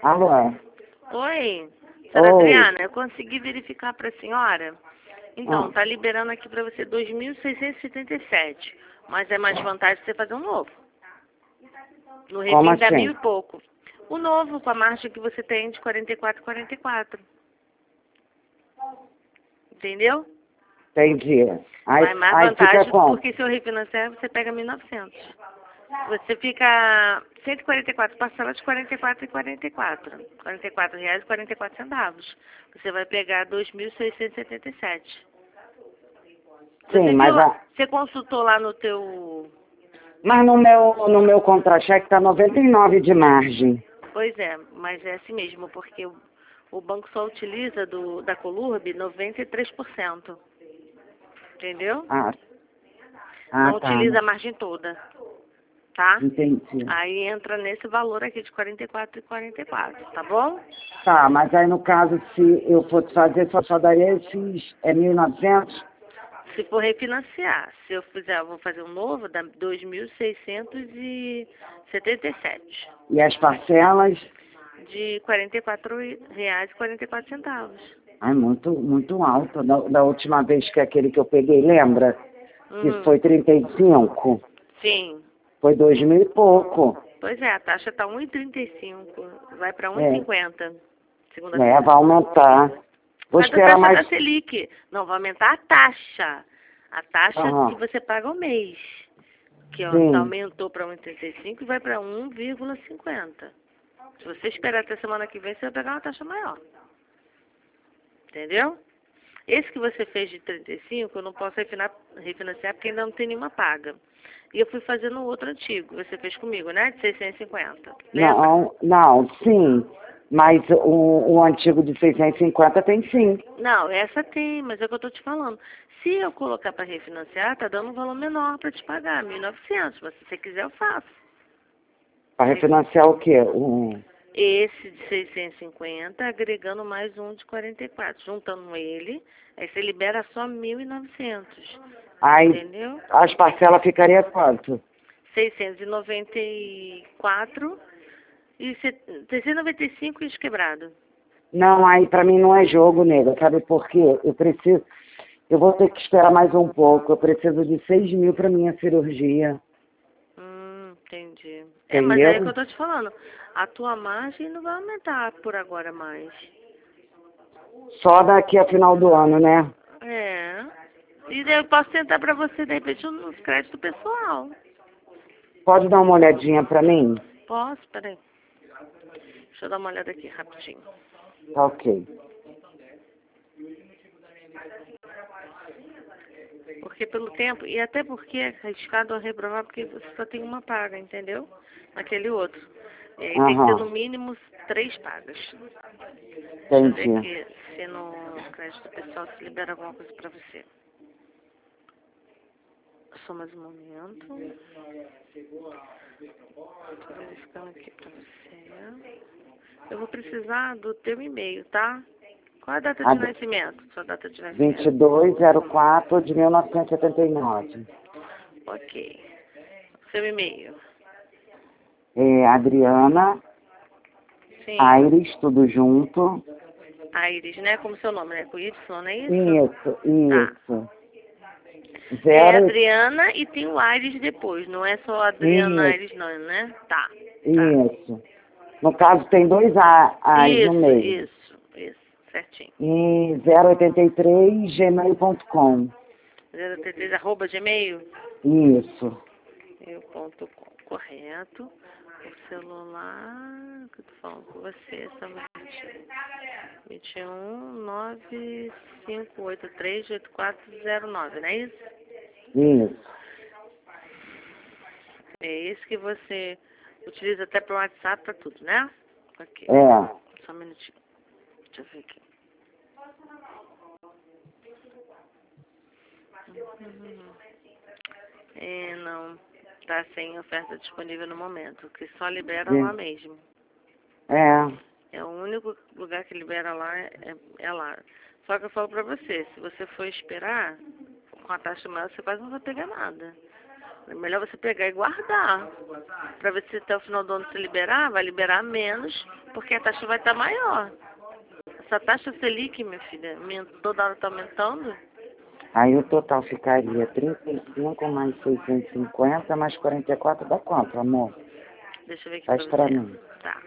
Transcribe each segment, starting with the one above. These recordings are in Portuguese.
Alô? Oi, senhora Oi. Adriana, eu consegui verificar para a senhora. Então, Ah, tá liberando aqui para você 2.677, mas é mais vantagem você fazer um novo. No como refim dá assim? 1.000 e pouco. O novo, com a margem que você tem de 44,44. Entendeu? Entendi. Mas mais Aí fica vantagem, como? porque se eu refinanciar, você pega 1.900. Você fica 144 parcelas de 44,44. R$ 44,44. Você vai pegar 2.677. Sim, Você viu mas, lá, você consultou lá no teu... mas no meu contra-cheque tá 99 de margem. Pois é, mas é assim mesmo, porque o banco só utiliza da Colurb 93%. Entendeu? Ah, Não tá. utiliza a margem toda, tá? Entendi. Aí entra nesse valor aqui de 44,44, tá bom? Tá, mas aí no caso, se eu fosse fazer, só daria esses 1.900? Se for refinanciar, se eu fizer, eu vou fazer um novo, dá 2.677, E as parcelas? de R$ 44,44. Ai, muito alto. Da última vez que aquele que eu peguei, lembra? Que Uhum. foi 35. Sim. Foi 2.000 e pouco. Pois é, a taxa está 1,35, vai para É, 1,50, vai segunda-feira. aumentar. Vou Mas a esperar taxa mais. da Selic, não, vai aumentar a taxa. A taxa que Aham, você paga ao mês, que ó, sim. aumentou para 1,35 e vai para 1,50. Se você esperar até semana que vem, você vai pegar uma taxa maior. Entendeu? Esse que você fez de 35, eu não posso refinanciar porque ainda não tem nenhuma paga. E eu fui fazendo o outro antigo, você fez comigo, né? De 650. Lembra? Não, sim. Mas o antigo de 650 tem sim. Não, essa tem, mas é o que eu tô te falando. Se eu colocar para refinanciar, tá dando um valor menor para te pagar, 1.900. Mas se você quiser, eu faço. Para refinanciar o quê? Esse de 650, agregando mais um de 44. Juntando ele, aí você libera só 1.900. Aí Entendeu? as parcelas ficaria quanto? 694 e 695 e quebrado. Não, aí para mim não é jogo, nega. Sabe por quê? Eu vou ter que esperar mais um pouco. Eu preciso de 6.000 para minha cirurgia. Entendi. É, mas aí é o que Entendeu? eu tô te falando. A tua margem não vai aumentar por agora mais. Só daqui a final do ano, né? É. E daí eu posso tentar pra você, de repente, nos créditos pessoal. Pode dar uma olhadinha para mim? Posso? Peraí. Deixa eu dar uma olhada aqui rapidinho. Tá ok. Porque pelo tempo, e até porque é arriscado a reprovar, porque você só tem uma paga, entendeu? Naquele outro. E aí tem que ter no Aham, mínimo 3 pagas. Deixa eu ver entendi. aqui se no crédito pessoal se libera alguma coisa pra você. Só mais um momento. Tô verificando aqui pra você. Eu vou precisar do teu e-mail, tá? Qual a data A de nascimento? Sua data de nascimento. 2204 de 1979. Ok. Seu e-mail. É, Adriana, Sim. Aires, tudo junto. Aires, né? Como seu nome, né? Com Y, não é isso? Isso, Tá. isso. É Zero, Adriana e tem o Aires depois. Não é só Adriana isso, Aires, não, né? Tá. Tá. isso. No caso, tem dois A's no Isso, meio. isso, isso. Certinho. E 083 gmail.com. 033 arroba gmail. Isso. Eu.com. Correto. O celular. Que eu tô falando com você. Só um minutinho. 21 9583 8409, não é isso? Isso. É esse que você utiliza até para o WhatsApp, para tudo, né? Ok. É. Só um minutinho. Deixa eu ver aqui. É, não. Tá sem oferta disponível no momento, que só libera lá mesmo. É. É o único lugar que libera lá é lá. Só que eu falo pra você, se você for esperar, com a taxa maior, você quase não vai pegar nada. É melhor você pegar e guardar. Para ver se até o final do ano se liberar, vai liberar menos, porque a taxa vai estar maior. Essa taxa Selic, minha filha, toda hora está aumentando. Aí o total ficaria 35 mais 650 mais 44 dá quanto, amor? Deixa eu ver aqui Faz para pra você. mim. Tá.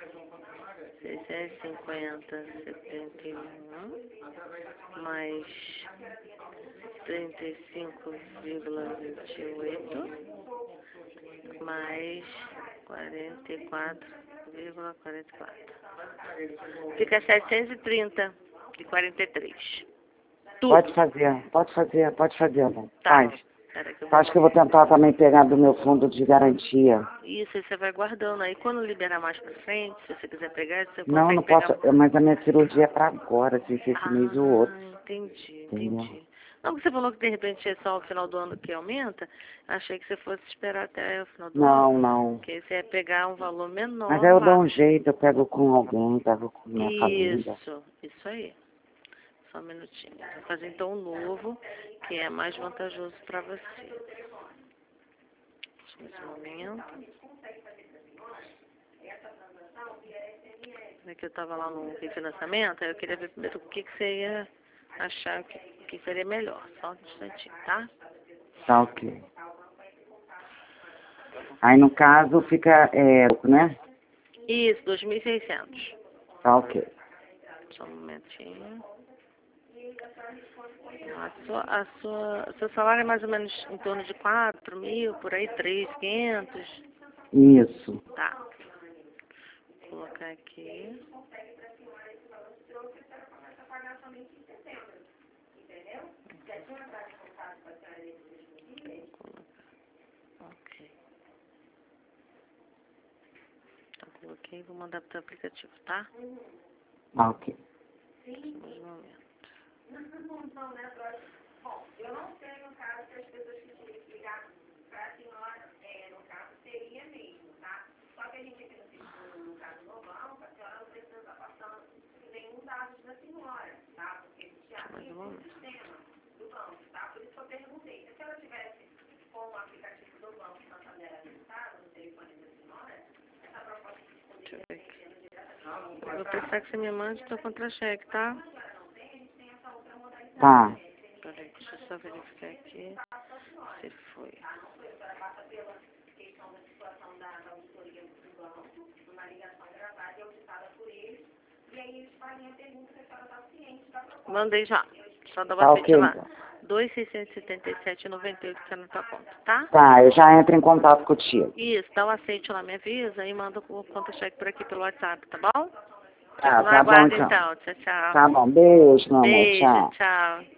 650, 71, mais 35,28, mais 44,44. Fica 730,43. Tudo. Pode fazer, amor. Tá. Faz. Pera que eu Acho que eu vou tentar também pegar do meu fundo de garantia. Isso, aí você vai guardando. Aí quando liberar mais pra frente, se você quiser pegar, você Não, consegue não pegar. posso, mas a minha cirurgia é pra agora, se esse mês ou outro. Entendi, Entendeu? entendi. Não, você falou que de repente é só o final do ano que aumenta. Achei que você fosse esperar até o final do ano. Não. Porque você ia pegar um valor menor Mas aí eu lá. dou um jeito, eu pego com alguém, pego com minha família. Isso aí. Só um minutinho. Vou fazer então um novo, que é mais vantajoso para você. Nesse momento. Que eu estava lá no refinanciamento, aí eu queria ver primeiro o que você ia achar que seria melhor. Só um instantinho, tá? Tá ok. Aí no caso fica, né? Isso, 2.600. Tá ok. Só um momentinho. Seu salário é mais ou menos em torno de 4.000, por aí, 3.500. Isso. Tá. Vou colocar aqui. Ok. Então, coloquei e vou mandar para o aplicativo, tá? Tá ok. Mais um momento. Bom, eu não sei no caso que as pessoas que tinham que ligar para a senhora, no caso, seria mesmo, tá? Só que a gente aqui no caso do banco, a senhora não precisa estar passando nenhum dados da senhora, tá? Porque a gente já tem um sistema do banco, tá? Por isso que eu perguntei. Se a senhora tivesse com o aplicativo do banco Santander habilitado no telefone da senhora, essa proposta de Deixa eu ver aqui. Eu vou precisar que você me mande seu contra-cheque, tá? Tá. Peraí, deixa eu só verificar aqui se foi. Mandei já. Só dá Tá uma ok, lá. então. 2.677,98 que está na tua conta, tá? Tá, eu já entro em contato contigo. Isso, dá o aceite lá, me avisa e manda o conta-cheque por aqui pelo WhatsApp, tá bom? Tá bom Aguarda então. então. Tchau, tchau. Tá bom, beijo, meu amor, Beijo, tchau. tchau.